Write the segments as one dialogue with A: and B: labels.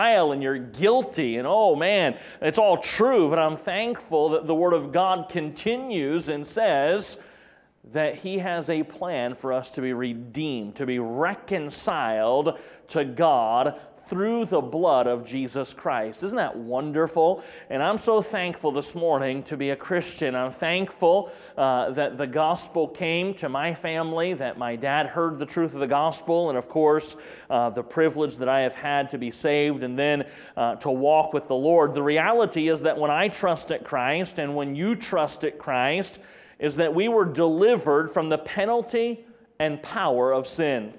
A: and you're guilty, and oh man, it's all true, but I'm thankful that the Word of God continues and says that He has a plan for us to be redeemed, to be reconciled to God through the blood of Jesus Christ. Isn't that wonderful? And I'm so thankful this morning to be a Christian. I'm thankful that the gospel came to my family, that my dad heard the truth of the gospel, and of course, the privilege that I have had to be saved and then to walk with the Lord. The reality is that when I trusted Christ and when you trusted Christ, is that we were delivered from the penalty and power of sin.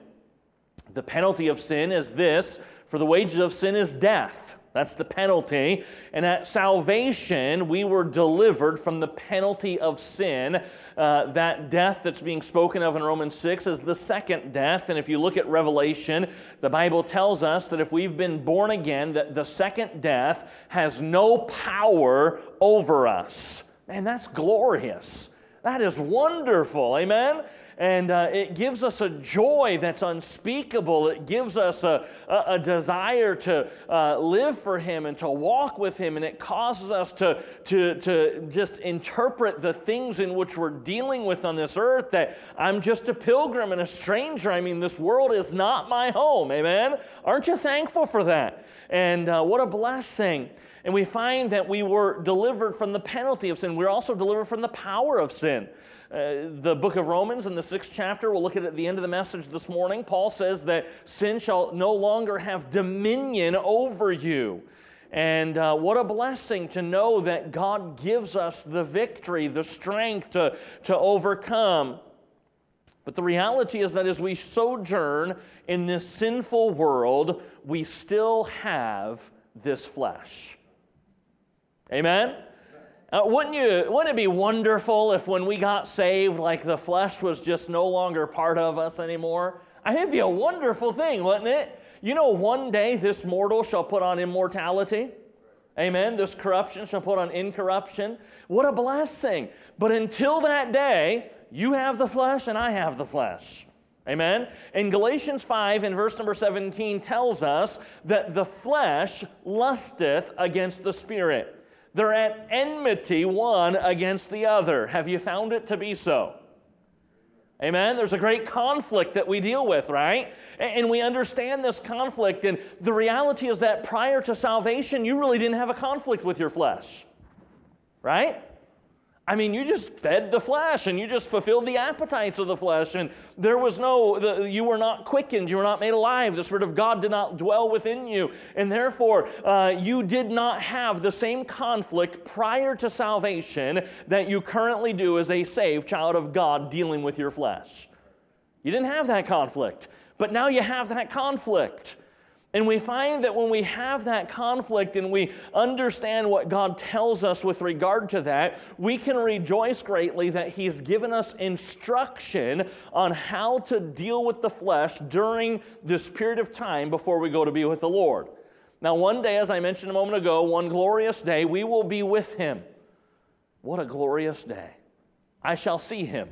A: The penalty of sin is this: for the wages of sin is death. That's the penalty. And at salvation, we were delivered from the penalty of sin. That death that's being spoken of in Romans 6 is the second death. And if you look at Revelation, the Bible tells us that if we've been born again, that the second death has no power over us. Man, that's glorious. That is wonderful. Amen? And it gives us a joy that's unspeakable. It gives us a desire to live for Him and to walk with Him. And it causes us to just interpret the things in which we're dealing with on this earth, that I'm just a pilgrim and a stranger. I mean, this world is not my home. Amen? Aren't you thankful for that? And what a blessing. And we find that we were delivered from the penalty of sin. We're also delivered from the power of sin. The book of Romans in the 6th chapter, we'll look at the end of the message this morning. Paul says that sin shall no longer have dominion over you. And what a blessing to know that God gives us the victory, the strength to overcome. But the reality is that as we sojourn in this sinful world, we still have this flesh. Amen? Wouldn't it be wonderful if when we got saved, like the flesh was just no longer part of us anymore? I think it'd be a wonderful thing, wouldn't it? You know, one day this mortal shall put on immortality. Amen? This corruption shall put on incorruption. What a blessing. But until that day, you have the flesh and I have the flesh. Amen? And Galatians 5 in verse number 17 tells us that the flesh lusteth against the Spirit. They're at enmity one against the other. Have you found it to be so? Amen? There's a great conflict that we deal with, right? And we understand this conflict, and the reality is that prior to salvation, you really didn't have a conflict with your flesh, right? I mean, you just fed the flesh, and you just fulfilled the appetites of the flesh, and there was you were not quickened, you were not made alive, the Spirit of God did not dwell within you, and therefore, you did not have the same conflict prior to salvation that you currently do as a saved child of God dealing with your flesh. You didn't have that conflict, but now you have that conflict. And we find that when we have that conflict and we understand what God tells us with regard to that, we can rejoice greatly that He's given us instruction on how to deal with the flesh during this period of time before we go to be with the Lord. Now, one day, as I mentioned a moment ago, one glorious day, we will be with Him. What a glorious day. I shall see Him.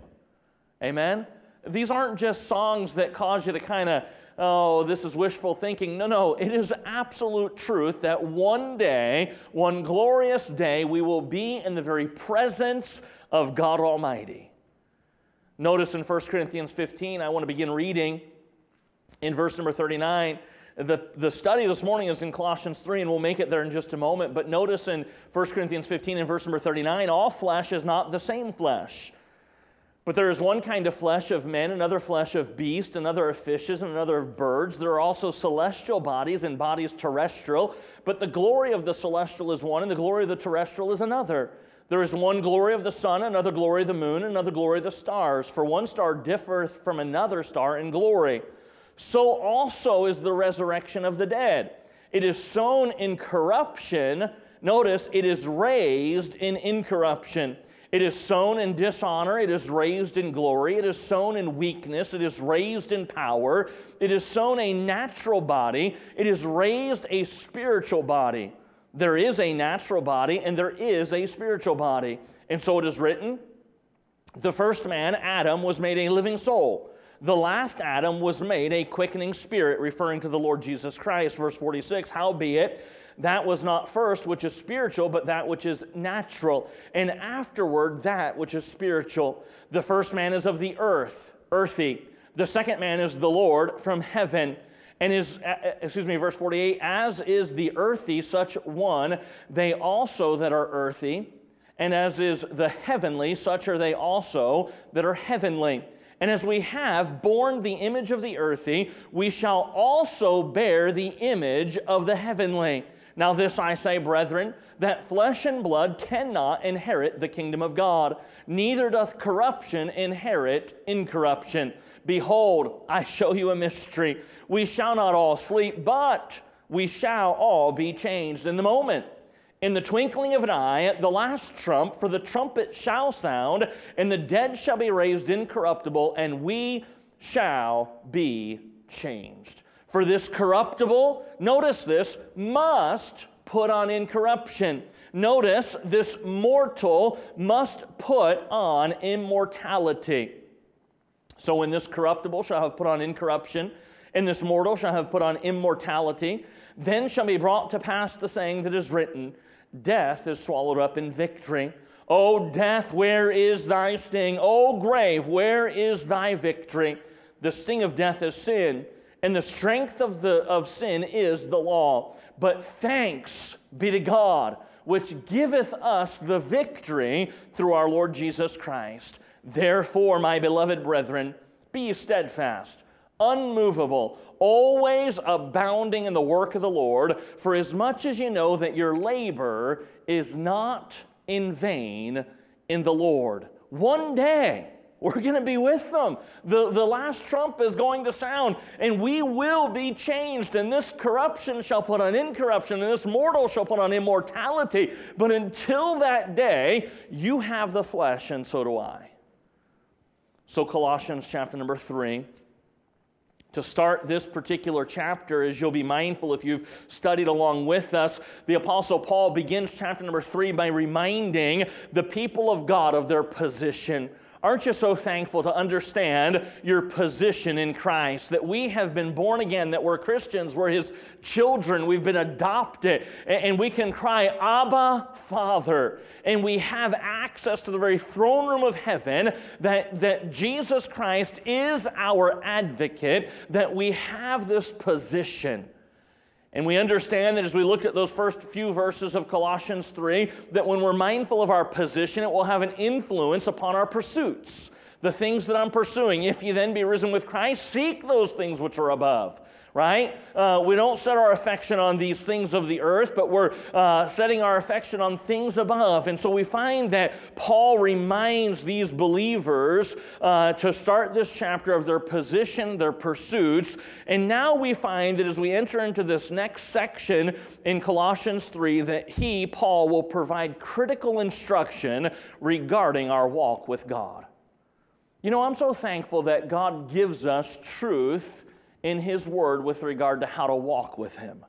A: Amen? These aren't just songs that cause you to kind of, oh, this is wishful thinking. No, it is absolute truth that one day, one glorious day, we will be in the very presence of God Almighty. Notice in 1 Corinthians 15, I want to begin reading in verse number 39. The study this morning is in Colossians 3, and we'll make it there in just a moment. But notice in 1 Corinthians 15 and verse number 39, all flesh is not the same flesh. But there is one kind of flesh of men, another flesh of beasts, another of fishes, and another of birds. There are also celestial bodies and bodies terrestrial. But the glory of the celestial is one, and the glory of the terrestrial is another. There is one glory of the sun, another glory of the moon, another glory of the stars. For one star differeth from another star in glory. So also is the resurrection of the dead. It is sown in corruption. Notice, it is raised in incorruption. It is sown in dishonor, it is raised in glory. It is sown in weakness, it is raised in power. It is sown a natural body, it is raised a spiritual body. There is a natural body and there is a spiritual body. And so it is written, the first man, Adam, was made a living soul. The last Adam was made a quickening spirit, referring to the Lord Jesus Christ. Verse 46, howbeit, that was not first which is spiritual, but that which is natural, and afterward that which is spiritual. The first man is of the earth, earthy. The second man is the Lord from heaven. And verse 48, as is the earthy such one, they also that are earthy, and as is the heavenly, such are they also that are heavenly. And as we have borne the image of the earthy, we shall also bear the image of the heavenly. Now this I say, brethren, that flesh and blood cannot inherit the kingdom of God, neither doth corruption inherit incorruption. Behold, I show you a mystery. We shall not all sleep, but we shall all be changed in the moment, in the twinkling of an eye, at the last trump, for the trumpet shall sound, and the dead shall be raised incorruptible, and we shall be changed. For this corruptible, notice this, must put on incorruption. Notice this mortal must put on immortality. So when this corruptible shall have put on incorruption, and this mortal shall have put on immortality, then shall be brought to pass the saying that is written, death is swallowed up in victory. O death, where is thy sting? O grave, where is thy victory? The sting of death is sin, and the strength of sin is the law. But thanks be to God, which giveth us the victory through our Lord Jesus Christ. Therefore, my beloved brethren, be ye steadfast, unmovable, always abounding in the work of the Lord, for as much as you know that your labor is not in vain in the Lord. One day, we're going to be with them. The last trump is going to sound, and we will be changed, and this corruption shall put on incorruption, and this mortal shall put on immortality. But until that day, you have the flesh, and so do I. So Colossians chapter number 3. To start this particular chapter, as you'll be mindful if you've studied along with us, the Apostle Paul begins chapter number 3 by reminding the people of God of their position. Aren't you so thankful to understand your position in Christ, that we have been born again, that we're Christians, we're His children, we've been adopted, and we can cry, Abba, Father, and we have access to the very throne room of heaven, that Jesus Christ is our advocate, that we have this position. And we understand that as we looked at those first few verses of Colossians 3, that when we're mindful of our position, it will have an influence upon our pursuits. The things that I'm pursuing. If ye then be risen with Christ, seek those things which are above. Right? We don't set our affection on these things of the earth, but we're setting our affection on things above. And so we find that Paul reminds these believers to start this chapter of their position, their pursuits. And now we find that as we enter into this next section in Colossians 3, that Paul, will provide critical instruction regarding our walk with God. You know, I'm so thankful that God gives us truth in His Word with regard to how to walk with Him,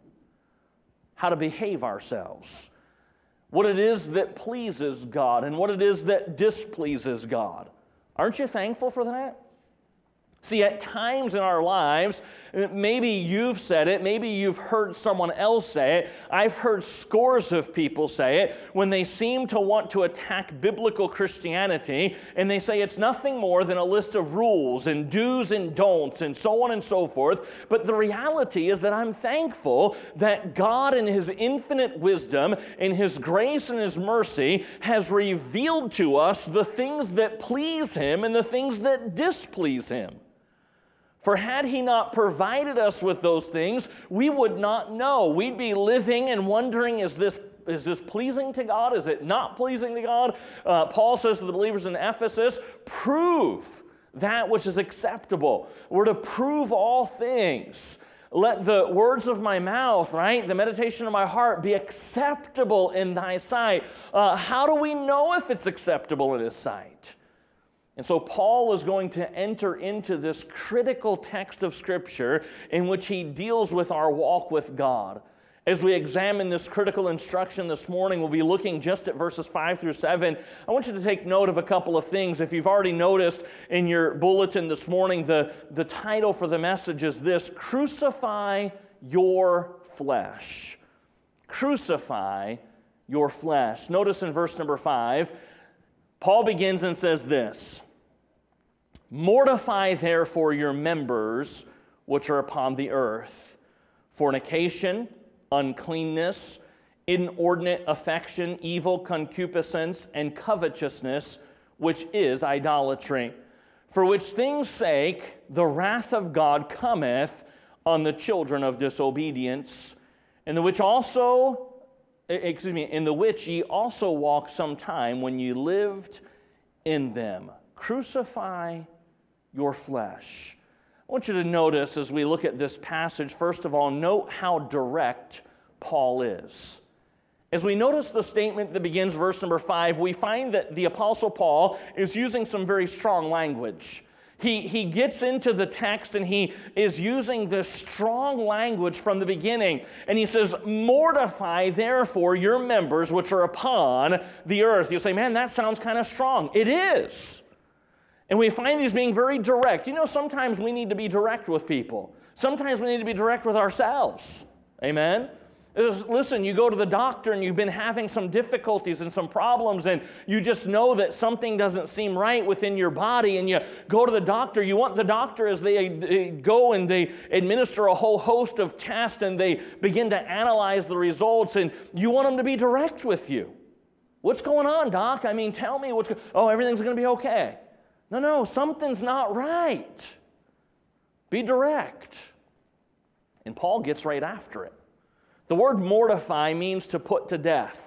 A: how to behave ourselves, what it is that pleases God and what it is that displeases God. Aren't you thankful for that? See, at times in our lives, maybe you've said it, maybe you've heard someone else say it, I've heard scores of people say it, when they seem to want to attack biblical Christianity, and they say it's nothing more than a list of rules and do's and don'ts and so on and so forth. But the reality is that I'm thankful that God in His infinite wisdom, in His grace and His mercy, has revealed to us the things that please Him and the things that displease Him. For had He not provided us with those things, we would not know. We'd be living and wondering, is this pleasing to God? Is it not pleasing to God? Paul says to the believers in Ephesus, prove that which is acceptable. We're to prove all things. Let the words of my mouth, right, the meditation of my heart be acceptable in thy sight. How do we know if it's acceptable in His sight? And so Paul is going to enter into this critical text of Scripture in which he deals with our walk with God. As we examine this critical instruction this morning, we'll be looking just at verses 5 through 7. I want you to take note of a couple of things. If you've already noticed in your bulletin this morning, the title for the message is this: Crucify Your Flesh. Crucify your flesh. Notice in verse number 5, Paul begins and says this: Mortify therefore your members which are upon the earth: fornication, uncleanness, inordinate affection, evil concupiscence, and covetousness, which is idolatry. For which things' sake the wrath of God cometh on the children of disobedience, in the which ye also walked sometime when ye lived in them. Crucify your flesh. I want you to notice as we look at this passage, first of all, note how direct Paul is. As we notice the statement that begins verse number 5, we find that the Apostle Paul is using some very strong language. He gets into the text and he is using this strong language from the beginning. And he says, Mortify therefore your members which are upon the earth. You say, man, that sounds kind of strong. It is. And we find these being very direct. You know, sometimes we need to be direct with people. Sometimes we need to be direct with ourselves. Amen? Listen, you go to the doctor and you've been having some difficulties and some problems, and you just know that something doesn't seem right within your body, and you go to the doctor. You want the doctor, as they go and they administer a whole host of tests and they begin to analyze the results, and you want them to be direct with you. What's going on, doc? I mean, tell me everything's going to be okay. No, something's not right. Be direct. And Paul gets right after it. The word mortify means to put to death.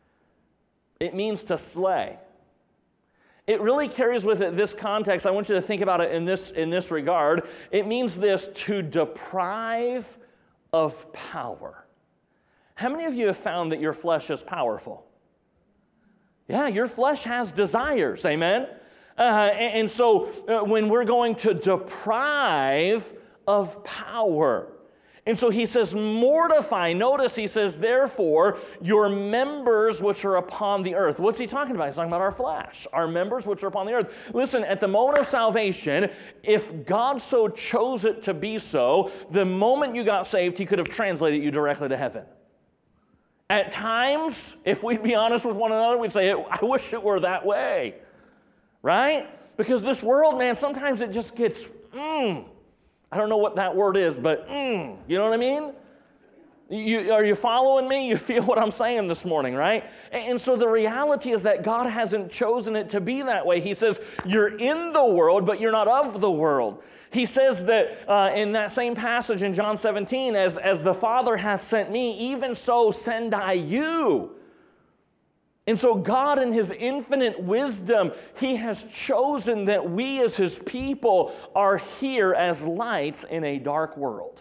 A: It means to slay. It really carries with it this context. I want you to think about it in this regard. It means this: to deprive of power. How many of you have found that your flesh is powerful? Yeah, your flesh has desires, amen? And so when we're going to deprive of power. And so he says, mortify. Notice he says, therefore, your members which are upon the earth. What's he talking about? He's talking about our flesh, our members which are upon the earth. Listen, at the moment of salvation, if God so chose it to be so, the moment you got saved, he could have translated you directly to heaven. At times, if we'd be honest with one another, we'd say, I wish it were that way. Right? Because this world, man, sometimes it just gets, I don't know what that word is, but you know what I mean? Are you following me? You feel what I'm saying this morning, right? And so the reality is that God hasn't chosen it to be that way. He says, you're in the world, but you're not of the world. He says that in that same passage in John 17, as the Father hath sent me, even so send I you. And so God, in His infinite wisdom, He has chosen that we as His people are here as lights in a dark world.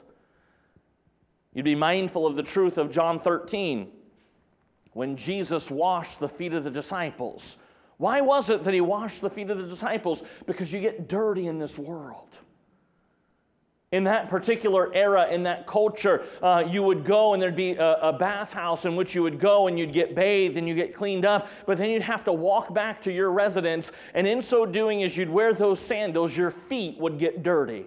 A: You'd be mindful of the truth of John 13, when Jesus washed the feet of the disciples. Why was it that He washed the feet of the disciples? Because you get dirty in this world. In that particular era, in that culture, you would go and there'd be a bathhouse in which you would go and you'd get bathed and you get cleaned up, but then you'd have to walk back to your residence, and in so doing, as you'd wear those sandals, your feet would get dirty.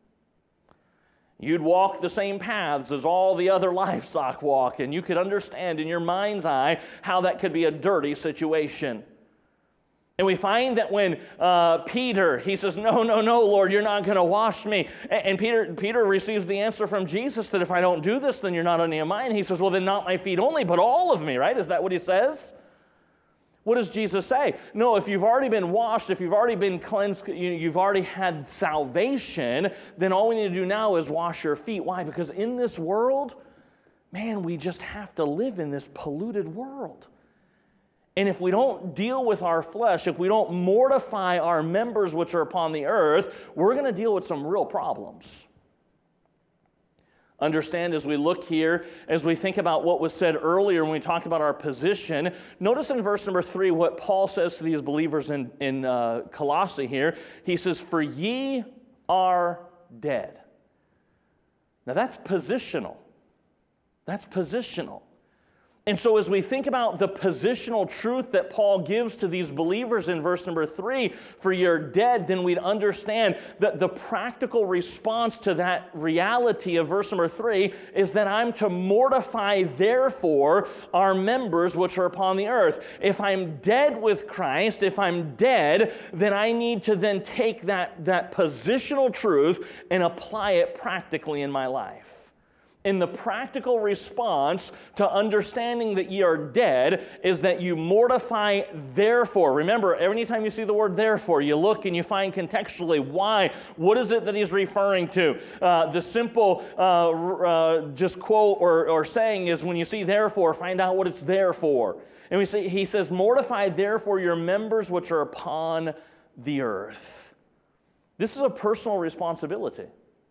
A: You'd walk the same paths as all the other livestock walk, and you could understand in your mind's eye how that could be a dirty situation. And we find that when Peter, he says, no, Lord, you're not going to wash me. And Peter receives the answer from Jesus that if I don't do this, then you're not any of mine. He says, well, then not my feet only, but all of me, right? Is that what he says? What does Jesus say? No, if you've already been washed, if you've already been cleansed, you've already had salvation, then all we need to do now is wash your feet. Why? Because in this world, man, we just have to live in this polluted world. And if we don't deal with our flesh, if we don't mortify our members which are upon the earth, we're going to deal with some real problems. Understand, as we look here, as we think about what was said earlier when we talked about our position, notice in verse number 3 what Paul says to these believers in Colossae here. He says, for ye are dead. Now that's positional. That's positional. And so as we think about the positional truth that Paul gives to these believers in verse number 3, for you're dead, then we'd understand that the practical response to that reality of verse number 3 is that I'm to mortify, therefore, our members which are upon the earth. If I'm dead with Christ, if I'm dead, then I need to then take that positional truth and apply it practically in my life. And the practical response to understanding that ye are dead is that you mortify therefore. Remember, every time you see the word therefore, you look and you find contextually why. What is it that he's referring to? The simple just quote or saying is when you see therefore, find out what it's there for. And he says, mortify therefore your members which are upon the earth. This is a personal responsibility.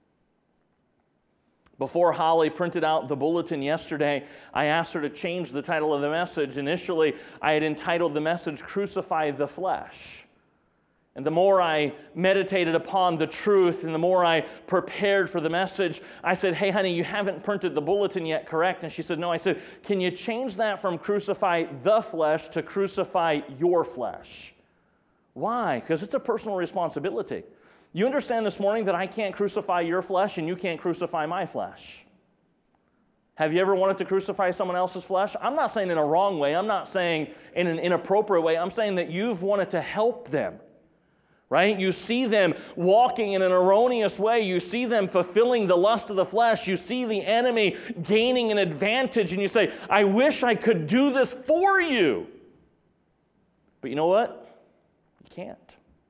A: Before Holly printed out the bulletin yesterday, I asked her to change the title of the message. Initially, I had entitled the message, Crucify the Flesh. And the more I meditated upon the truth and the more I prepared for the message, I said, hey, honey, you haven't printed the bulletin yet, correct? And she said, no. I said, can you change that from crucify the flesh to crucify your flesh? Why? Because it's a personal responsibility. You understand this morning that I can't crucify your flesh and you can't crucify my flesh. Have you ever wanted to crucify someone else's flesh? I'm not saying in a wrong way. I'm not saying in an inappropriate way. I'm saying that you've wanted to help them, right? You see them walking in an erroneous way. You see them fulfilling the lust of the flesh. You see the enemy gaining an advantage, and you say, I wish I could do this for you. But you know what? You can't.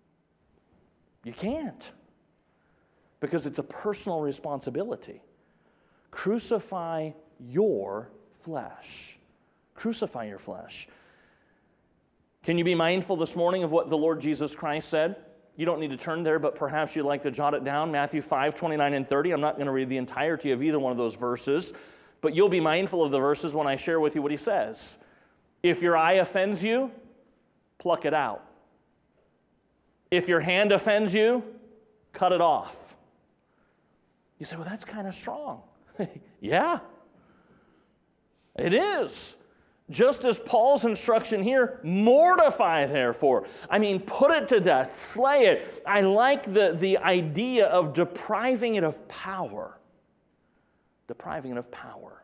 A: You can't, because it's a personal responsibility. Crucify your flesh. Crucify your flesh. Can you be mindful this morning of what the Lord Jesus Christ said? You don't need to turn there, but perhaps you'd like to jot it down. Matthew 5, 29 and 30. I'm not going to read the entirety of either one of those verses, but you'll be mindful of the verses when I share with you what he says. If your eye offends you, pluck it out. If your hand offends you, cut it off. You say, well, that's kind of strong. Yeah, it is. Just as Paul's instruction here, mortify therefore. I mean, put it to death, slay it. I like the idea of depriving it of power. Depriving it of power.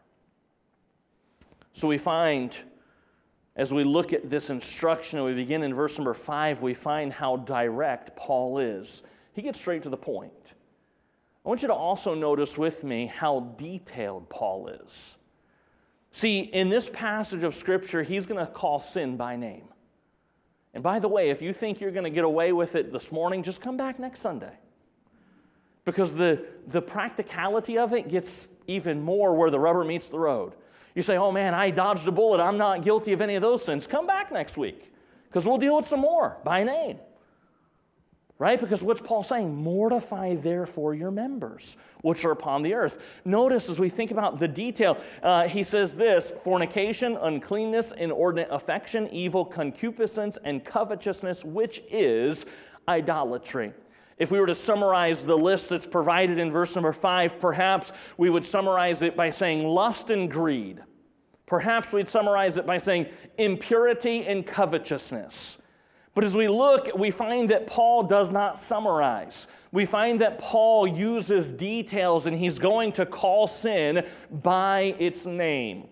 A: So we find, as we look at this instruction, and we begin in verse number 5, we find how direct Paul is. He gets straight to the point. I want you to also notice with me how detailed Paul is. See, in this passage of Scripture, he's going to call sin by name. And by the way, if you think you're going to get away with it this morning, just come back next Sunday. Because the practicality of it gets even more where the rubber meets the road. You say, oh man, I dodged a bullet. I'm not guilty of any of those sins. Come back next week because we'll deal with some more by name. Right? Because what's Paul saying? Mortify therefore your members, which are upon the earth. Notice as we think about the detail, he says this, fornication, uncleanness, inordinate affection, evil concupiscence, and covetousness, which is idolatry. If we were to summarize the list that's provided in verse number 5, perhaps we would summarize it by saying lust and greed. Perhaps we'd summarize it by saying impurity and covetousness. But as we look, we find that Paul does not summarize. We find that Paul uses details, and he's going to call sin by its name.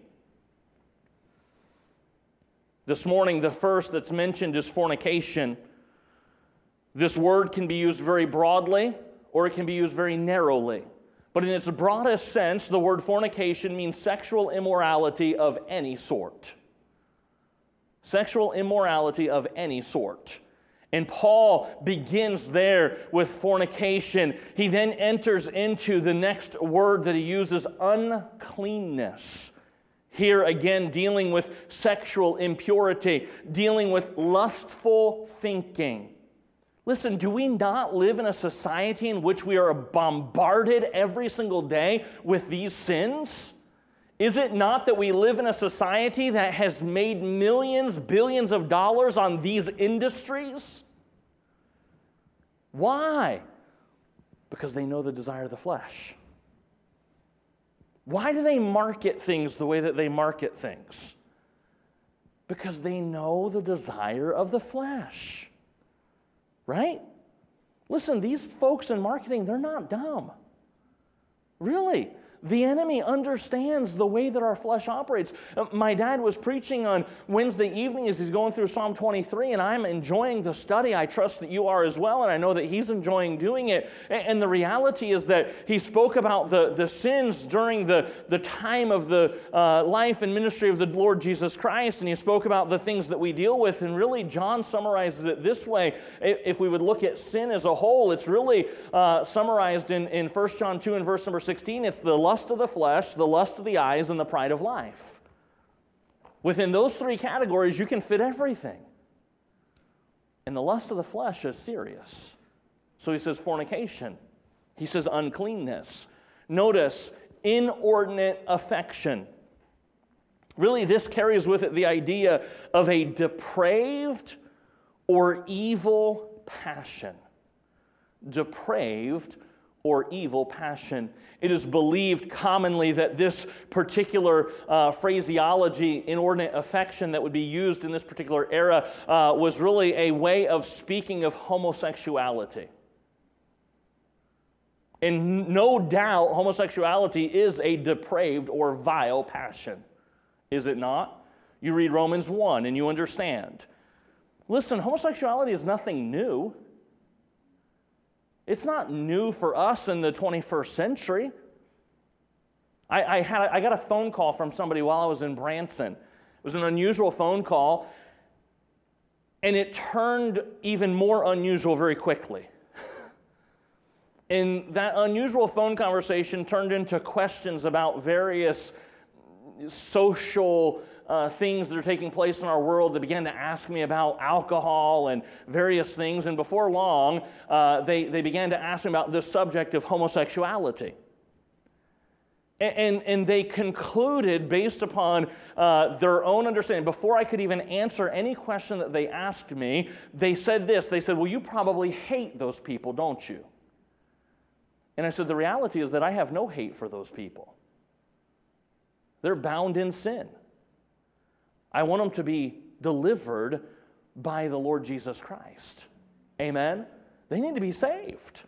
A: This morning, the first that's mentioned is fornication. This word can be used very broadly, or it can be used very narrowly. But in its broadest sense, the word fornication means sexual immorality of any sort. Sexual immorality of any sort. And Paul begins there with fornication. He then enters into the next word that he uses, uncleanness. Here again, dealing with sexual impurity, dealing with lustful thinking. Listen, do we not live in a society in which we are bombarded every single day with these sins? Is it not that we live in a society that has made millions, billions of dollars on these industries? Why? Because they know the desire of the flesh. Why do they market things the way that they market things? Because they know the desire of the flesh. Right? Listen, these folks in marketing, they're not dumb. Really. The enemy understands the way that our flesh operates. My dad was preaching on Wednesday evening as he's going through Psalm 23, and I'm enjoying the study. I trust that you are as well, and I know that he's enjoying doing it. And the reality is that he spoke about the sins during the time of the life and ministry of the Lord Jesus Christ, and he spoke about the things that we deal with. And really, John summarizes it this way. If we would look at sin as a whole, it's really summarized in 1 John 2 and verse number 16. It's the lust of the flesh, the lust of the eyes, and the pride of life. Within those three categories, you can fit everything. And the lust of the flesh is serious. So he says fornication. He says uncleanness. Notice, inordinate affection. Really, this carries with it the idea of a depraved or evil passion. Depraved or evil passion. It is believed commonly that this particular phraseology, inordinate affection, that would be used in this particular era was really a way of speaking of homosexuality. And no doubt, homosexuality is a depraved or vile passion. Is it not? You read Romans 1 and you understand. Listen, homosexuality is nothing new. It's not new for us in the 21st century. I got a phone call from somebody while I was in Branson. It was an unusual phone call, and it turned even more unusual very quickly. And that unusual phone conversation turned into questions about various social things that are taking place in our world. They began to ask me about alcohol and various things, and before long, they began to ask me about this subject of homosexuality. And they concluded, based upon their own understanding, before I could even answer any question that they asked me, they said this. They said, well, you probably hate those people, don't you? And I said, the reality is that I have no hate for those people. They're bound in sin. I want them to be delivered by the Lord Jesus Christ. Amen? They need to be saved.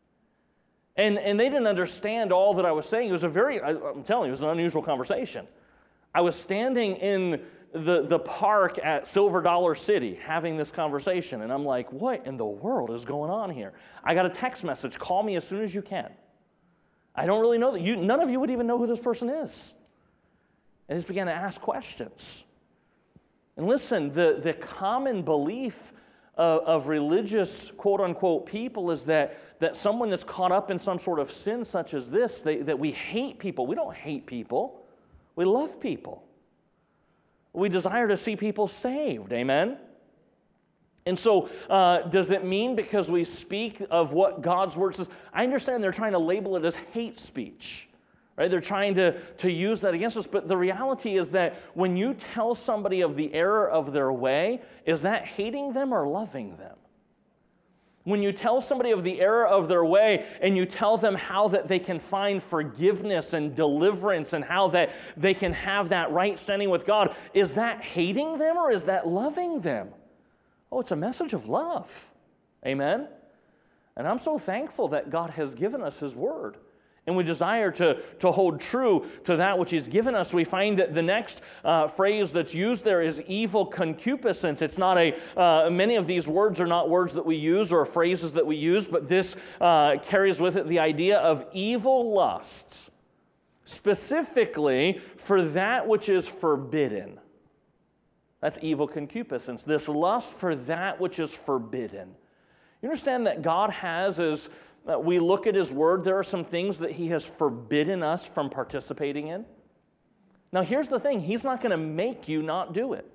A: And they didn't understand all that I was saying. It was I'm telling you, it was an unusual conversation. I was standing in the park at Silver Dollar City having this conversation, and I'm like, what in the world is going on here? I got a text message, call me as soon as you can. I don't really know that none of you would even know who this person is. And just began to ask questions. And listen, the common belief of religious, quote-unquote, people is that someone that's caught up in some sort of sin such as this, that we hate people. We don't hate people. We love people. We desire to see people saved. Amen? And so, does it mean because we speak of what God's Word says? I understand they're trying to label it as hate speech. Right? They're trying to use that against us, but the reality is that when you tell somebody of the error of their way, is that hating them or loving them? When you tell somebody of the error of their way and you tell them how that they can find forgiveness and deliverance and how that they can have that right standing with God, is that hating them or is that loving them? Oh, it's a message of love. Amen? And I'm so thankful that God has given us His Word. And we desire to hold true to that which He's given us. We find that the next phrase that's used there is evil concupiscence. It's not many of these words are not words that we use or phrases that we use, but this carries with it the idea of evil lusts, specifically for that which is forbidden. That's evil concupiscence, this lust for that which is forbidden. You understand that God has, as we look at His Word, there are some things that He has forbidden us from participating in. Now, here's the thing. He's not going to make you not do it.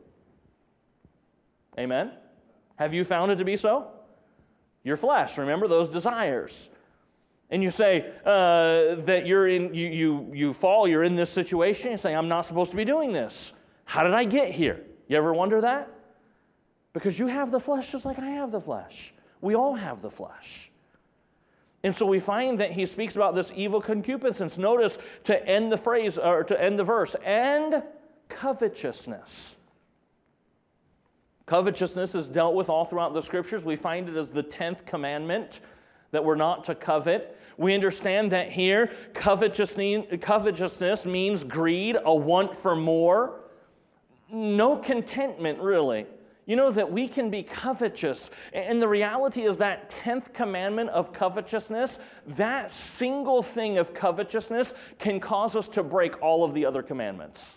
A: Amen? Have you found it to be so? Your flesh, remember those desires. And you say that you fall, you're in this situation, you say, I'm not supposed to be doing this. How did I get here? You ever wonder that? Because you have the flesh just like I have the flesh. We all have the flesh. And so we find that he speaks about this evil concupiscence. Notice to end the phrase, or to end the verse, and covetousness. Covetousness is dealt with all throughout the Scriptures. We find it as the 10th commandment, that we're not to covet. We understand that here, covetousness means greed, a want for more. No contentment, really. You know that we can be covetous. And the reality is that 10th commandment of covetousness, that single thing of covetousness can cause us to break all of the other commandments.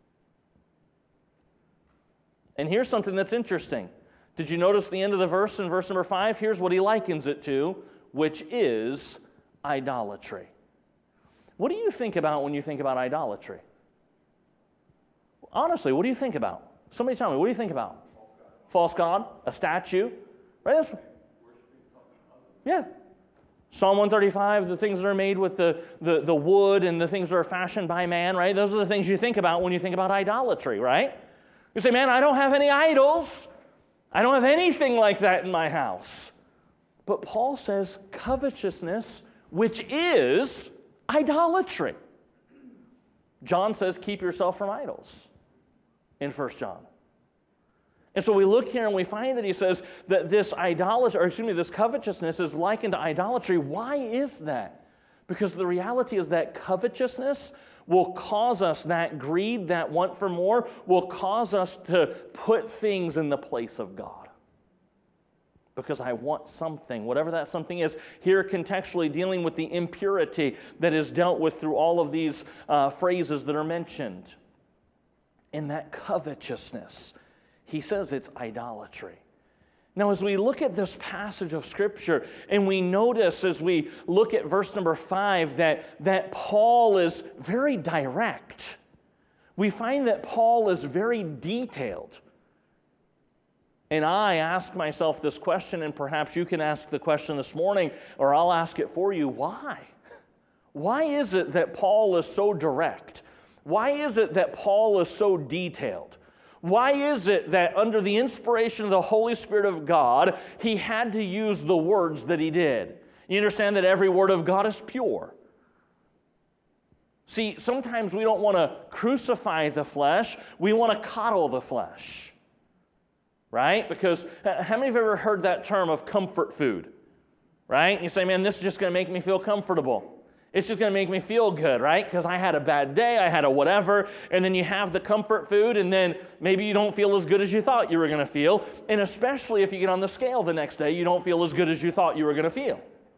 A: And here's something that's interesting. Did you notice the end of the verse in verse number 5? Here's what he likens it to, which is idolatry. What do you think about when you think about idolatry? Honestly, what do you think about? Somebody tell me, what do you think about? False god, a statue, right? Yeah. Psalm 135, the things that are made with the wood and the things that are fashioned by man, right? Those are the things you think about when you think about idolatry, right? You say, man, I don't have any idols. I don't have anything like that in my house. But Paul says covetousness, which is idolatry. John says, keep yourself from idols in 1 John. And so we look here and we find that he says that this this covetousness is likened to idolatry. Why is that? Because the reality is that covetousness will cause us, that greed, that want for more, will cause us to put things in the place of God. Because I want something, whatever that something is. Here contextually dealing with the impurity that is dealt with through all of these phrases that are mentioned. In that covetousness, he says it's idolatry. Now, as we look at this passage of Scripture, and we notice as we look at verse number 5 that Paul is very direct. We find that Paul is very detailed. And I ask myself this question, and perhaps you can ask the question this morning, or I'll ask it for you. Why? Why is it that Paul is so direct? Why is it that Paul is so detailed? Why is it that under the inspiration of the Holy Spirit of God, he had to use the words that he did? You understand that every word of God is pure. See, sometimes we don't want to crucify the flesh, we want to coddle the flesh. Right? Because how many of you have ever heard that term of comfort food? Right? And you say, man, this is just going to make me feel comfortable. It's just going to make me feel good, right? Because I had a bad day, I had a whatever, and then you have the comfort food, and then maybe you don't feel as good as you thought you were going to feel, and especially if you get on the scale the next day, you don't feel as good as you thought you were going to feel.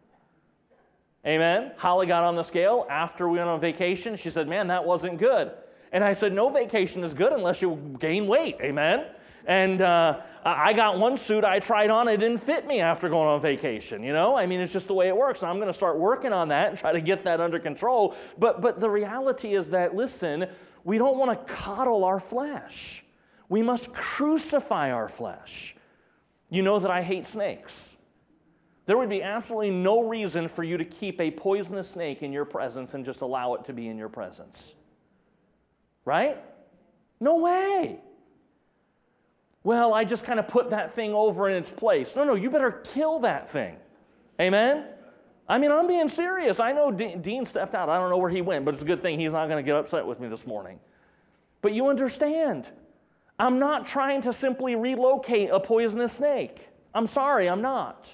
A: Amen? Holly got on the scale after we went on vacation. She said, man, that wasn't good. And I said, no vacation is good unless you gain weight. Amen? And I got one suit I tried on. It didn't fit me after going on vacation, you know? I mean, it's just the way it works. I'm going to start working on that and try to get that under control. But the reality is that, listen, we don't want to coddle our flesh. We must crucify our flesh. You know that I hate snakes. There would be absolutely no reason for you to keep a poisonous snake in your presence and just allow it to be in your presence. Right? No way. Well, I just kind of put that thing over in its place. No, you better kill that thing. Amen? I mean, I'm being serious. I know Dean stepped out. I don't know where he went, but it's a good thing he's not going to get upset with me this morning. But you understand, I'm not trying to simply relocate a poisonous snake. I'm sorry, I'm not.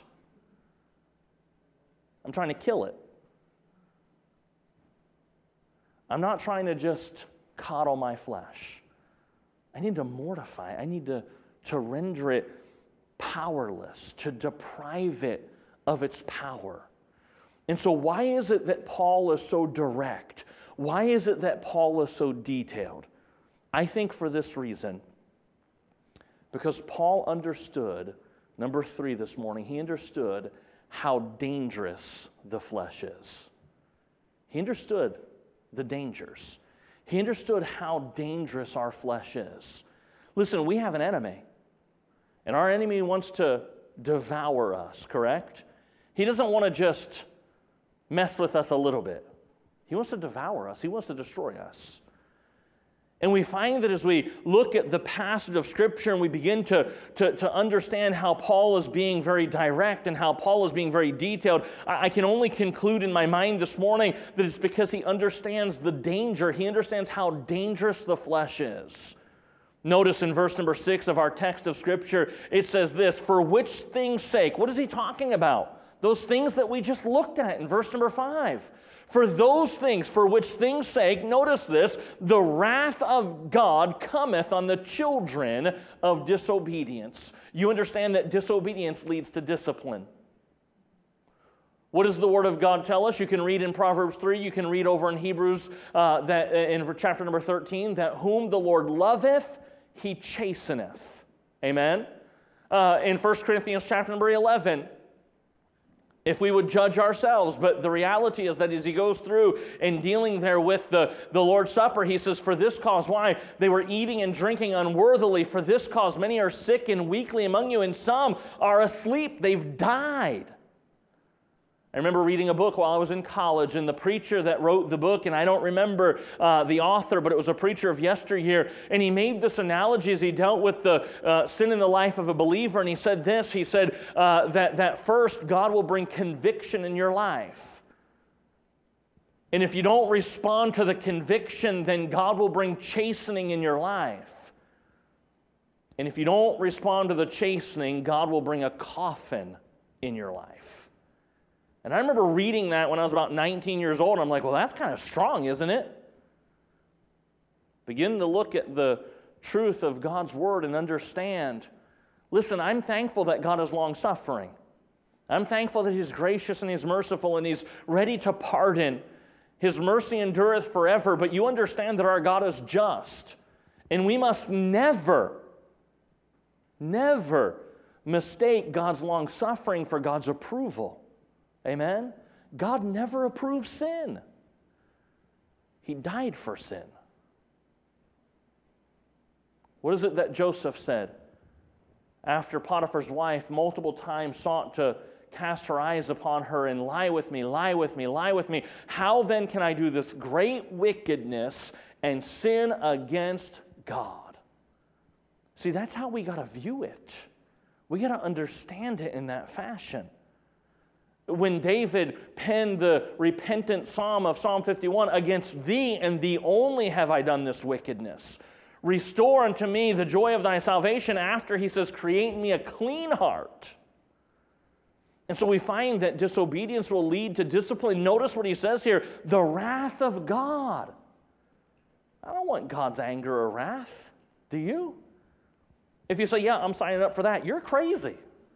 A: I'm trying to kill it. I'm not trying to just coddle my flesh. I need to mortify. I need to render it powerless, to deprive it of its power. And so why is it that Paul is so direct? Why is it that Paul is so detailed? I think for this reason. Because Paul understood, number 3 this morning, he understood how dangerous the flesh is. He understood the dangers. He understood how dangerous our flesh is. Listen, we have an enemy, and our enemy wants to devour us, correct? He doesn't want to just mess with us a little bit. He wants to devour us. He wants to destroy us. And we find that as we look at the passage of Scripture and we begin to understand how Paul is being very direct and how Paul is being very detailed, I can only conclude in my mind this morning that it's because he understands the danger. He understands how dangerous the flesh is. Notice in verse number 6 of our text of Scripture, it says this, for which things' sake. What is he talking about? Those things that we just looked at in verse number 5. For those things, for which things' sake, notice this, the wrath of God cometh on the children of disobedience. You understand that disobedience leads to discipline. What does the Word of God tell us? You can read in Proverbs 3, you can read over in Hebrews that in chapter number 13, that whom the Lord loveth, he chasteneth. Amen? In 1 Corinthians chapter number 11, if we would judge ourselves, but the reality is that as he goes through and dealing there with the Lord's Supper, he says, for this cause, why? They were eating and drinking unworthily. For this cause, many are sick and weakly among you, and some are asleep. They've died. I remember reading a book while I was in college, and the preacher that wrote the book, and I don't remember the author, but it was a preacher of yesteryear, and he made this analogy as he dealt with the sin in the life of a believer, and he said this, he said that first God will bring conviction in your life. And if you don't respond to the conviction, then God will bring chastening in your life. And if you don't respond to the chastening, God will bring a coffin in your life. And I remember reading that when I was about 19 years old, and I'm like, well, that's kind of strong, isn't it? Begin to look at the truth of God's Word and understand. Listen, I'm thankful that God is long-suffering. I'm thankful that He's gracious and He's merciful and He's ready to pardon. His mercy endureth forever, but you understand that our God is just. And we must never mistake God's long-suffering for God's approval. Amen? God never approves sin. He died for sin. What is it that Joseph said? After Potiphar's wife multiple times sought to cast her eyes upon her and lie with me, lie with me, lie with me. How then can I do this great wickedness and sin against God? See, that's how we got to view it. We got to understand it in that fashion. When David penned the repentant psalm of Psalm 51, against thee and thee only have I done this wickedness. Restore unto me the joy of thy salvation. After he says, create in me a clean heart. And so we find that disobedience will lead to discipline. Notice what he says here, the wrath of God. I don't want God's anger or wrath. Do you? If you say, yeah, I'm signing up for that, you're crazy.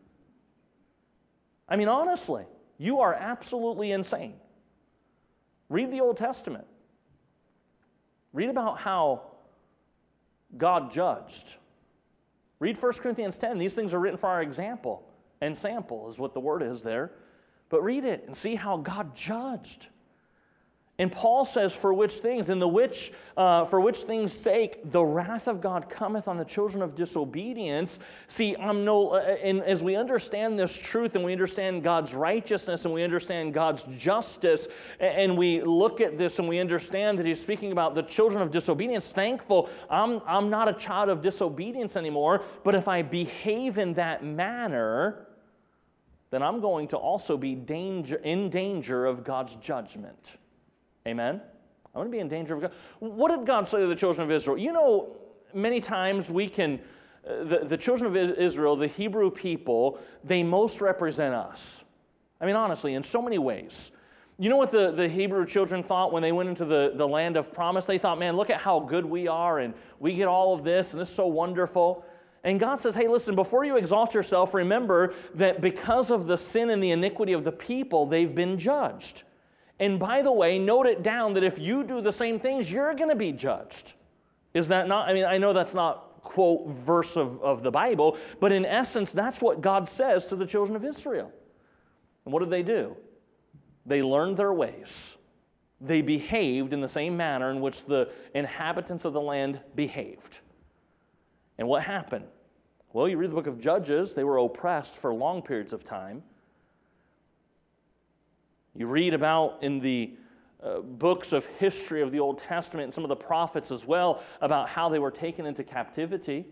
A: I mean, honestly. You are absolutely insane. Read the Old Testament. Read about how God judged. Read 1 Corinthians 10. These things are written for our example. And sample is what the word is there. But read it and see how God judged. And Paul says, for which things, for which things' sake, the wrath of God cometh on the children of disobedience. See, and as we understand this truth and we understand God's righteousness and we understand God's justice, and we look at this and we understand that he's speaking about the children of disobedience, thankful, I'm not a child of disobedience anymore, but if I behave in that manner, then I'm going to also be in danger of God's judgment. Amen? I'm going to be in danger of God. What did God say to the children of Israel? You know, many times we can, the children of Israel, the Hebrew people, they most represent us. I mean, honestly, in so many ways. You know what the Hebrew children thought when they went into the land of promise? They thought, man, look at how good we are, and we get all of this, and this is so wonderful. And God says, hey, listen, before you exalt yourself, remember that because of the sin and the iniquity of the people, they've been judged. And by the way, note it down that if you do the same things, you're going to be judged. Is that not? I mean, I know that's not, quote, verse of the Bible, but in essence, that's what God says to the children of Israel. And what did they do? They learned their ways. They behaved in the same manner in which the inhabitants of the land behaved. And what happened? Well, you read the book of Judges, they were oppressed for long periods of time. You read about in the books of history of the Old Testament and some of the prophets as well about how they were taken into captivity.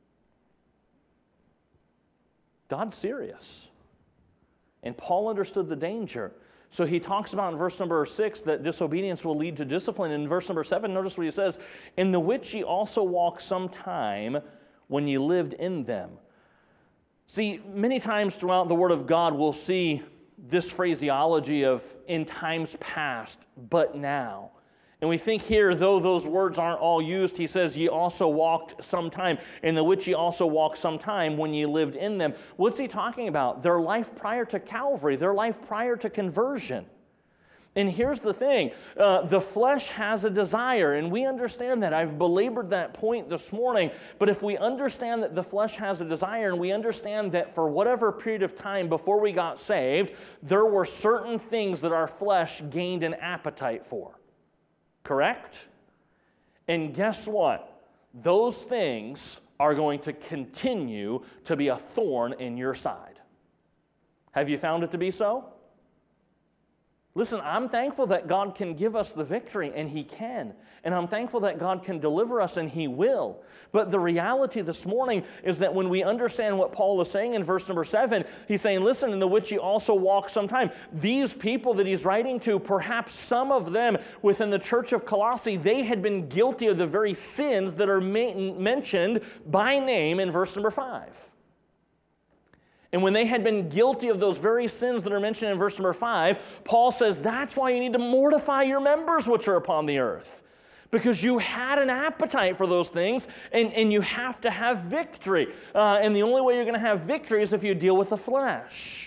A: God's serious. And Paul understood the danger. So he talks about in verse number 6 that disobedience will lead to discipline. In verse number 7, notice what he says, "In the which ye also walked some time when ye lived in them." See, many times throughout the Word of God, we'll see this phraseology of "in times past, but now." And we think here, though those words aren't all used, he says, "Ye also walked some time, in the which ye also walked some time when ye lived in them." What's he talking about? Their life prior to Calvary, their life prior to conversion. And here's the thing, the flesh has a desire, and we understand that. I've belabored that point this morning, but if we understand that the flesh has a desire, and we understand that for whatever period of time before we got saved, there were certain things that our flesh gained an appetite for. Correct? And guess what? Those things are going to continue to be a thorn in your side. Have you found it to be so? Listen, I'm thankful that God can give us the victory, and He can. And I'm thankful that God can deliver us, and He will. But the reality this morning is that when we understand what Paul is saying in verse number 7, he's saying, listen, in the which ye also walk sometime. These people that he's writing to, perhaps some of them within the church of Colossae, they had been guilty of the very sins that are mentioned by name in verse number 5. And when they had been guilty of those very sins that are mentioned in verse number 5, Paul says that's why you need to mortify your members which are upon the earth. Because you had an appetite for those things, and you have to have victory. And the only way you're going to have victory is if you deal with the flesh.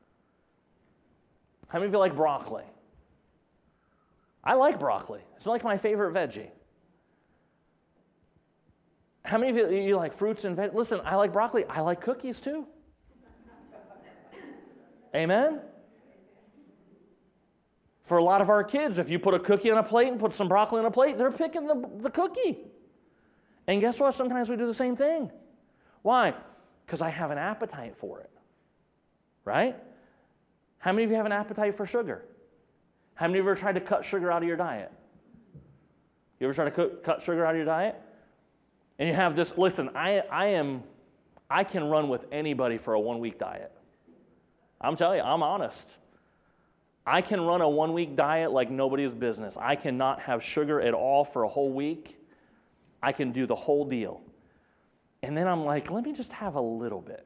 A: How many of you like broccoli? I like broccoli. It's like my favorite veggie. How many of you like fruits and veggies? Listen, I like broccoli. I like cookies too. Amen? For a lot of our kids, if you put a cookie on a plate and put some broccoli on a plate, they're picking the cookie. And guess what? Sometimes we do the same thing. Why? Because I have an appetite for it. Right? How many of you have an appetite for sugar? How many of you ever tried to cut sugar out of your diet? You ever try to cut sugar out of your diet? And you have this, listen, I can run with anybody for a 1-week diet. I'm telling you, I'm honest. I can run a 1-week diet like nobody's business. I cannot have sugar at all for a whole week. I can do the whole deal. And then I'm like, let me just have a little bit.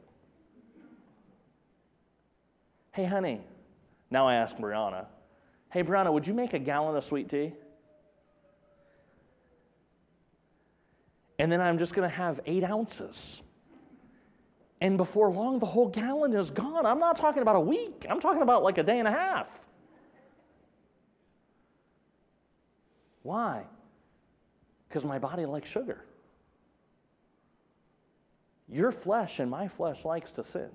A: Hey, honey. Now I ask Brianna, hey, Brianna, would you make a gallon of sweet tea? And then I'm just going to have 8 ounces. And before long, the whole gallon is gone. I'm not talking about a week. I'm talking about like a day and a half. Why? Because my body likes sugar. Your flesh and my flesh likes to sin.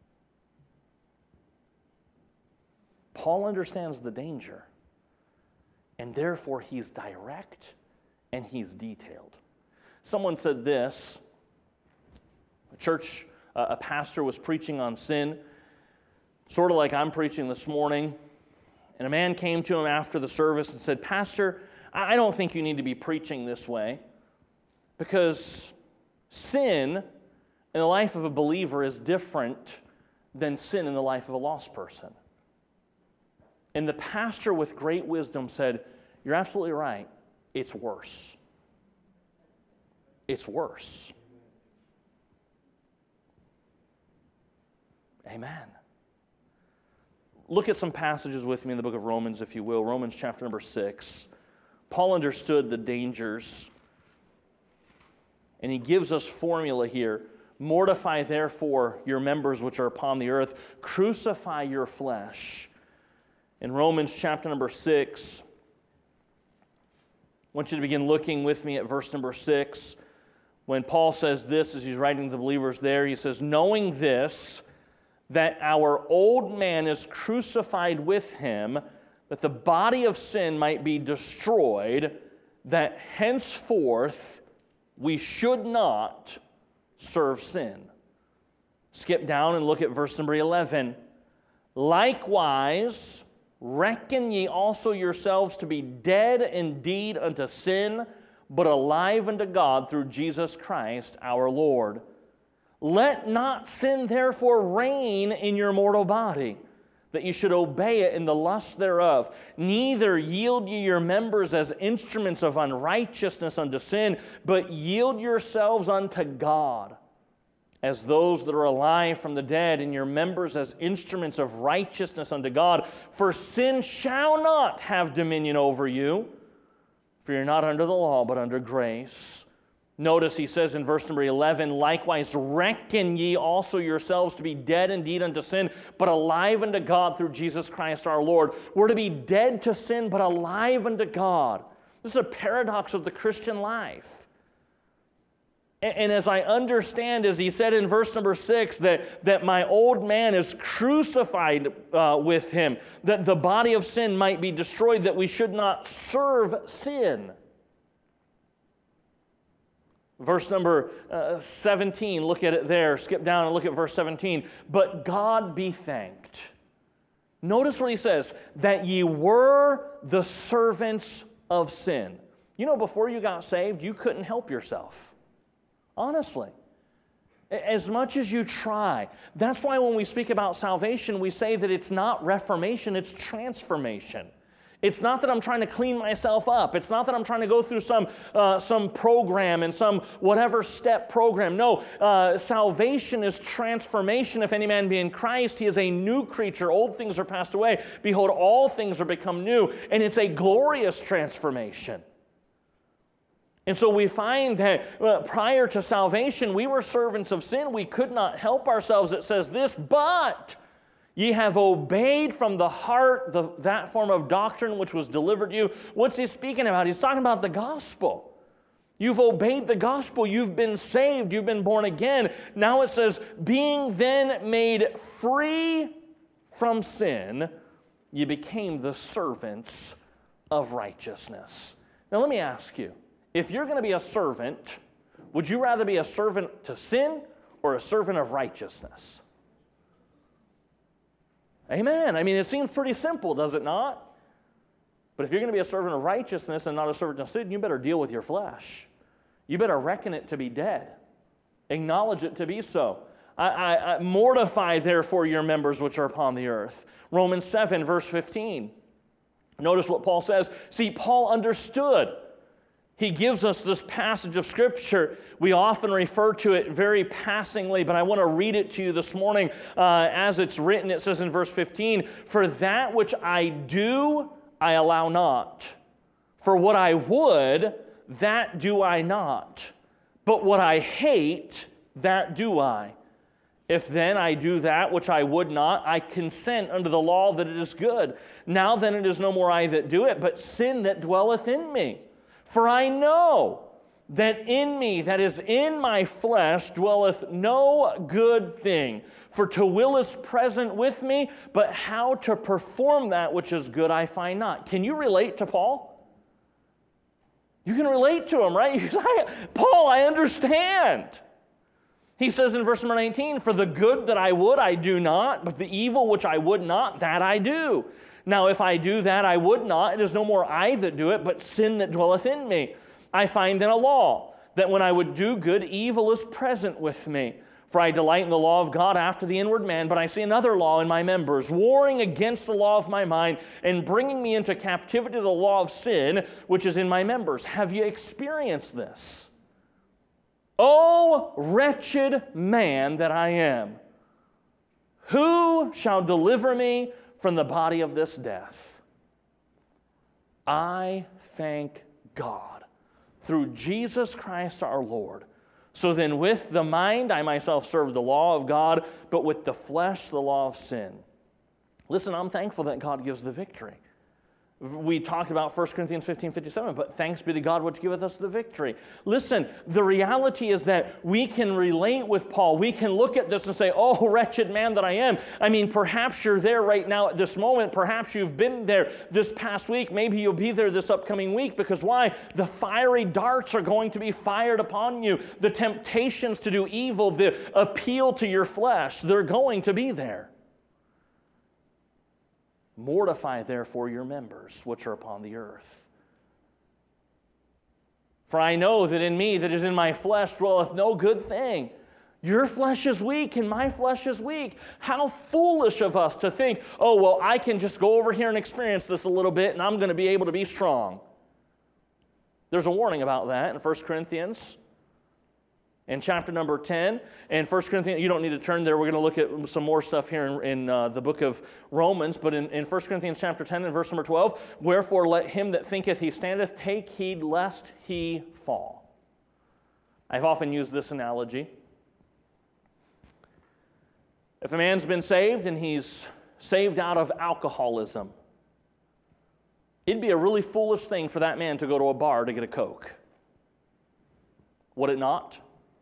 A: Paul understands the danger, and therefore he's direct and he's detailed. Someone said this, a pastor was preaching on sin, sort of like I'm preaching this morning, and a man came to him after the service and said, Pastor, I don't think you need to be preaching this way, because sin in the life of a believer is different than sin in the life of a lost person. And the pastor with great wisdom said, you're absolutely right, it's worse. It's worse. Amen. Look at some passages with me in the book of Romans, if you will. Romans chapter number 6. Paul understood the dangers, and he gives us formula here. Mortify therefore your members which are upon the earth. Crucify your flesh. In Romans chapter number 6, I want you to begin looking with me at verse number 6. When Paul says this, as he's writing to the believers there, he says, knowing this, that our old man is crucified with him, that the body of sin might be destroyed, that henceforth we should not serve sin. Skip down and look at verse number 11. Likewise, reckon ye also yourselves to be dead indeed unto sin, but alive unto God through Jesus Christ our Lord. Let not sin therefore reign in your mortal body, that you should obey it in the lust thereof. Neither yield ye your members as instruments of unrighteousness unto sin, but yield yourselves unto God as those that are alive from the dead, and your members as instruments of righteousness unto God. For sin shall not have dominion over you, for you're not under the law, but under grace. Notice he says in verse number 11, likewise reckon ye also yourselves to be dead indeed unto sin, but alive unto God through Jesus Christ our Lord. We're to be dead to sin, but alive unto God. This is a paradox of the Christian life. And as I understand, as he said in verse number 6, that my old man is crucified with him, that the body of sin might be destroyed, that we should not serve sin. Verse number 17, look at it there. Skip down and look at verse 17. But God be thanked. Notice what he says, that ye were the servants of sin. You know, before you got saved, you couldn't help yourself. Honestly, as much as you try. That's why when we speak about salvation, we say that it's not reformation, it's transformation. It's not that I'm trying to clean myself up. It's not that I'm trying to go through some program and some whatever step program. No, salvation is transformation. If any man be in Christ, he is a new creature. Old things are passed away. Behold, all things are become new. And it's a glorious transformation. And so we find that prior to salvation, we were servants of sin. We could not help ourselves. It says this, but ye have obeyed from the heart that form of doctrine which was delivered to you. What's he speaking about? He's talking about the gospel. You've obeyed the gospel. You've been saved. You've been born again. Now it says, being then made free from sin, ye became the servants of righteousness. Now let me ask you, if you're going to be a servant, would you rather be a servant to sin or a servant of righteousness? Amen. I mean, it seems pretty simple, does it not? But if you're going to be a servant of righteousness and not a servant of sin, you better deal with your flesh. You better reckon it to be dead. Acknowledge it to be so. I mortify, therefore, your members which are upon the earth. Romans 7, verse 15. Notice what Paul says. See, Paul understood. He gives us this passage of Scripture. We often refer to it very passingly, but I want to read it to you this morning as it's written. It says in verse 15, for that which I do, I allow not. For what I would, that do I not. But what I hate, that do I. If then I do that which I would not, I consent unto the law that it is good. Now then it is no more I that do it, but sin that dwelleth in me. For I know that in me, that is in my flesh, dwelleth no good thing. For to will is present with me, but how to perform that which is good I find not. Can you relate to Paul? You can relate to him, right? Paul, I understand. He says in verse number 19, for the good that I would, I do not, but the evil which I would not, that I do. Now, if I do that I would not, it is no more I that do it, but sin that dwelleth in me. I find in a law that when I would do good, evil is present with me. For I delight in the law of God after the inward man, but I see another law in my members, warring against the law of my mind, and bringing me into captivity to the law of sin, which is in my members. Have you experienced this? O wretched man that I am, who shall deliver me from the body of this death? I thank God through Jesus Christ our Lord. So then with the mind I myself serve the law of God, but with the flesh the law of sin. Listen, I'm thankful that God gives the victory. We talked about 1 Corinthians 15:57, but thanks be to God which giveth us the victory. Listen, the reality is that we can relate with Paul. We can look at this and say, oh, wretched man that I am. I mean, perhaps you're there right now at this moment. Perhaps you've been there this past week. Maybe you'll be there this upcoming week. Because why? The fiery darts are going to be fired upon you. The temptations to do evil, the appeal to your flesh, they're going to be there. Mortify therefore your members which are upon the earth. For I know that in me that is in my flesh dwelleth no good thing. Your flesh is weak and my flesh is weak. How foolish of us to think, oh, well, I can just go over here and experience this a little bit and I'm going to be able to be strong. There's a warning about that in 1 Corinthians. In chapter number 10, and 1 Corinthians, you don't need to turn there. We're going to look at some more stuff here in the book of Romans. But in 1 Corinthians chapter 10 and verse number 12, wherefore let him that thinketh he standeth take heed lest he fall. I've often used this analogy. If a man's been saved and he's saved out of alcoholism, it'd be a really foolish thing for that man to go to a bar to get a Coke. Would it not?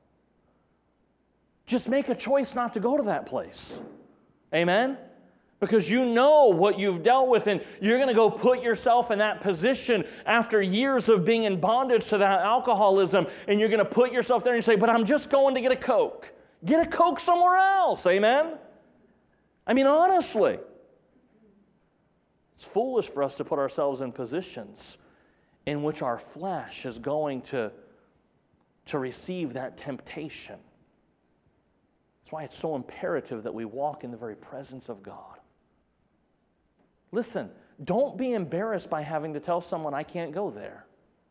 A: Just make a choice not to go to that place. Amen? Because you know what you've dealt with, and you're going to go put yourself in that position after years of being in bondage to that alcoholism, and you're going to put yourself there and say, but I'm just going to get a Coke. Get a Coke somewhere else. Amen? I mean, honestly, it's foolish for us to put ourselves in positions in which our flesh is going to receive that temptation. That's why it's so imperative that we walk in the very presence of God. Listen, don't be embarrassed by having to tell someone I can't go there.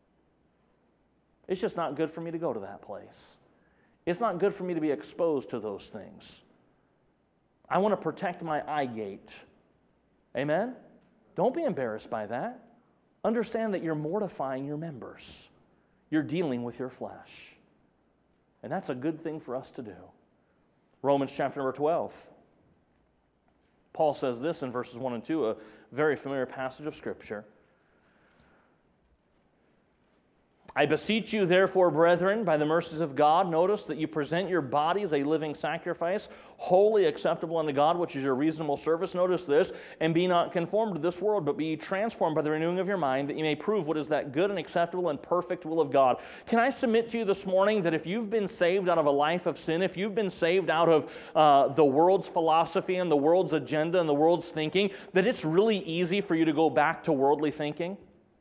A: It's just not good for me to go to that place. It's not good for me to be exposed to those things. I want to protect my eye gate. Amen? Don't be embarrassed by that. Understand that you're mortifying your members. You're dealing with your flesh. And that's a good thing for us to do. Romans chapter number 12. Paul says this in verses 1 and 2, a very familiar passage of Scripture. I beseech you, therefore, brethren, by the mercies of God, notice that you present your bodies a living sacrifice, wholly acceptable unto God, which is your reasonable service. Notice this, and be not conformed to this world, but be transformed by the renewing of your mind, that you may prove what is that good and acceptable and perfect will of God. Can I submit to you this morning that if you've been saved out of a life of sin, if you've been saved out of the world's philosophy and the world's agenda and the world's thinking, that it's really easy for you to go back to worldly thinking?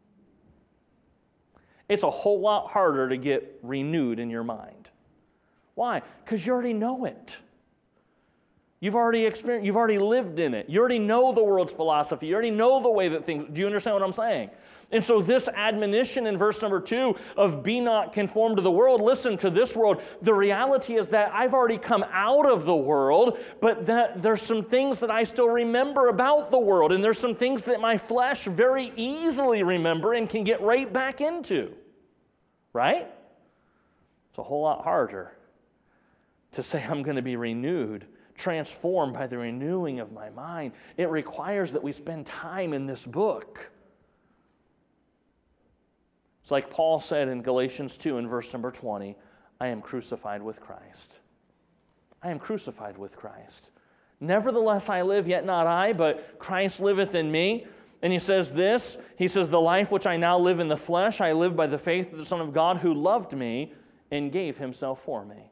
A: It's a whole lot harder to get renewed in your mind. Why? Because you already know it. You've already experienced, you've already lived in it. You already know the world's philosophy. You already know the way that things, do you understand what I'm saying? And so this admonition in verse number 2 of be not conformed to the world, listen to this world. The reality is that I've already come out of the world, but that there's some things that I still remember about the world, and there's some things that my flesh very easily remember and can get right back into. Right? It's a whole lot harder to say I'm going to be renewed, transformed by the renewing of my mind. It requires that we spend time in this book. It's like Paul said in Galatians 2 in verse number 20, I am crucified with Christ. I am crucified with Christ. Nevertheless I live, yet not I, but Christ liveth in me. And he says this, he says, the life which I now live in the flesh, I live by the faith of the Son of God who loved me and gave himself for me.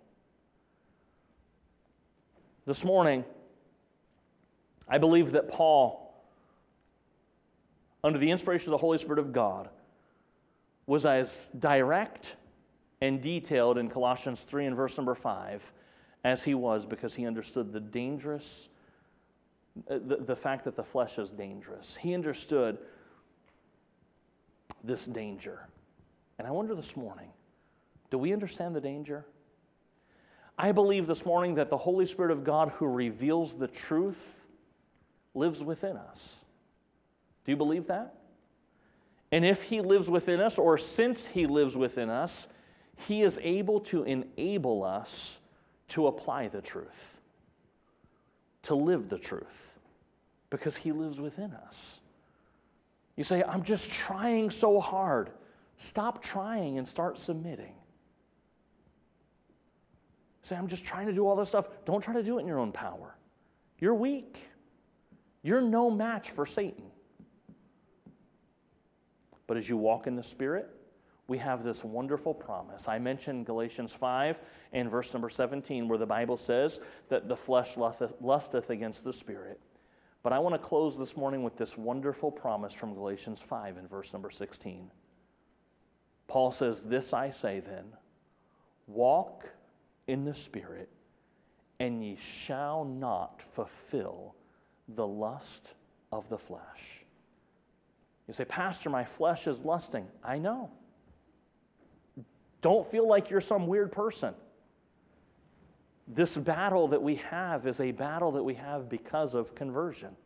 A: This morning, I believe that Paul, under the inspiration of the Holy Spirit of God, was as direct and detailed in Colossians 3 and verse number 5 as he was, because he understood the dangerous, the fact that the flesh is dangerous. He understood this danger. And I wonder this morning, do we understand the danger? I believe this morning that the Holy Spirit of God who reveals the truth lives within us. Do you believe that? And if he lives within us, or since he lives within us, he is able to enable us to apply the truth, to live the truth, because he lives within us. You say, I'm just trying so hard. Stop trying and start submitting. Say, I'm just trying to do all this stuff. Don't try to do it in your own power. You're weak. You're no match for Satan. But as you walk in the Spirit, we have this wonderful promise. I mentioned Galatians 5 and verse number 17, where the Bible says that the flesh lusteth against the Spirit, But I want to close this morning with this wonderful promise from Galatians 5 in verse number 16. Paul says, "This I say then, walk in the Spirit, and ye shall not fulfill the lust of the flesh." You say, "Pastor, my flesh is lusting." I know. Don't feel like you're some weird person. This battle that we have is a battle that we have because of conversion.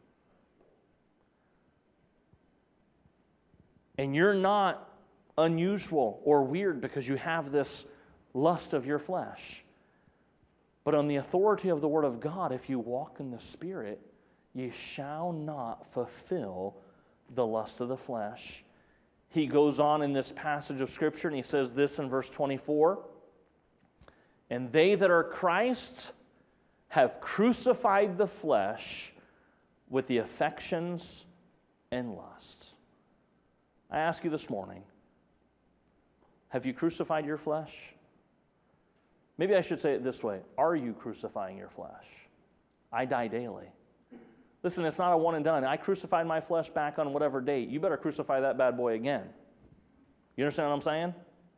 A: And you're not unusual or weird because you have this lust of your flesh. But on the authority of the Word of God, if you walk in the Spirit, ye shall not fulfill the lust of the flesh. He goes on in this passage of Scripture and he says this in verse 24, "And they that are Christ's have crucified the flesh with the affections and lusts." I ask you this morning, have you crucified your flesh? Maybe I should say it this way. Are you crucifying your flesh? I die daily. Listen, it's not a one and done. I crucified my flesh back on whatever date. You better crucify that bad boy again. You understand what I'm saying?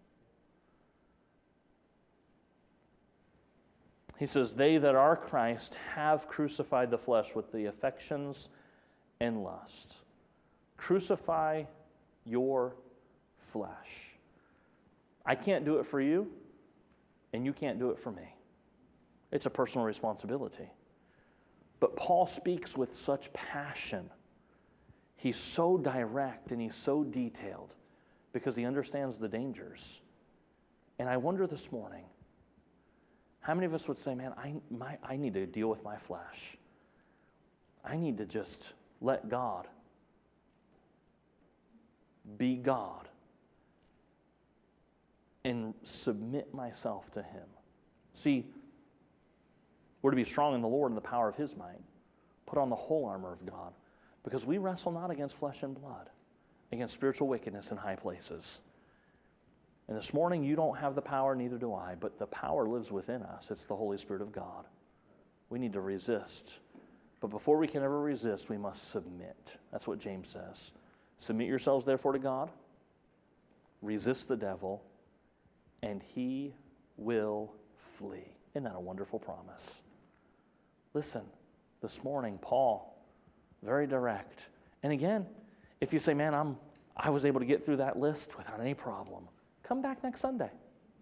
A: He says, "They that are Christ have crucified the flesh with the affections and lust." Crucify your flesh. I can't do it for you, and you can't do it for me. It's a personal responsibility. But Paul speaks with such passion. He's so direct and he's so detailed because he understands the dangers. And I wonder this morning, how many of us would say, "Man, I need to deal with my flesh. I need to just let God be God and submit myself to Him." See, we're to be strong in the Lord and the power of His might. Put on the whole armor of God, because we wrestle not against flesh and blood, against spiritual wickedness in high places. And this morning, you don't have the power, neither do I, but the power lives within us. It's the Holy Spirit of God. We need to resist. But before we can ever resist, we must submit. That's what James says. "Submit yourselves, therefore, to God. Resist the devil, and he will flee." Isn't that a wonderful promise? Listen, this morning, Paul, very direct. And again, if you say, "Man, I was able to get through that list without any problem," come back next Sunday.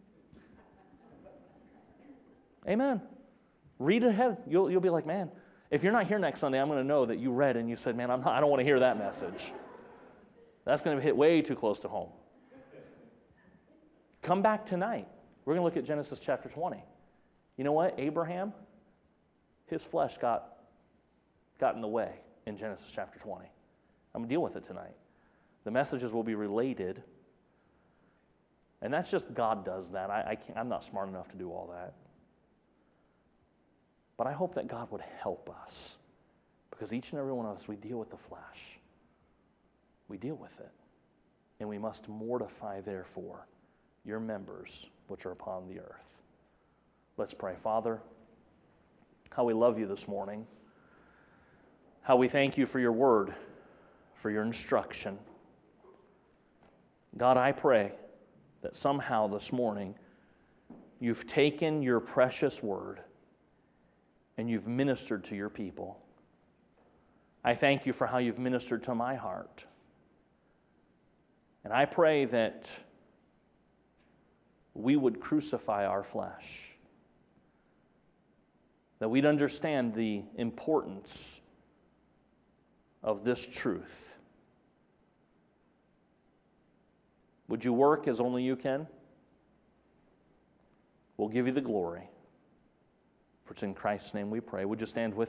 A: Amen. Read ahead. You'll be like, "Man, if you're not here next Sunday, I'm going to know that you read and you said, 'Man, I don't want to hear that message.'" That's going to hit way too close to home. Come back tonight. We're going to look at Genesis chapter 20. You know what? Abraham, his flesh got in the way in Genesis chapter 20. I'm going to deal with it tonight. The messages will be related. And that's just God does that. I'm not smart enough to do all that. But I hope that God would help us. Because each and every one of us, we deal with the flesh. We deal with it. And we must mortify, therefore, your members which are upon the earth. Let's pray. Father, how we love you this morning. How we thank you for your word, for your instruction. God, I pray that somehow this morning you've taken your precious word and you've ministered to your people. I thank you for how you've ministered to my heart. And I pray that we would crucify our flesh, that we'd understand the importance of this truth. Would you work as only you can? We'll give you the glory. For it's in Christ's name we pray. Would you stand with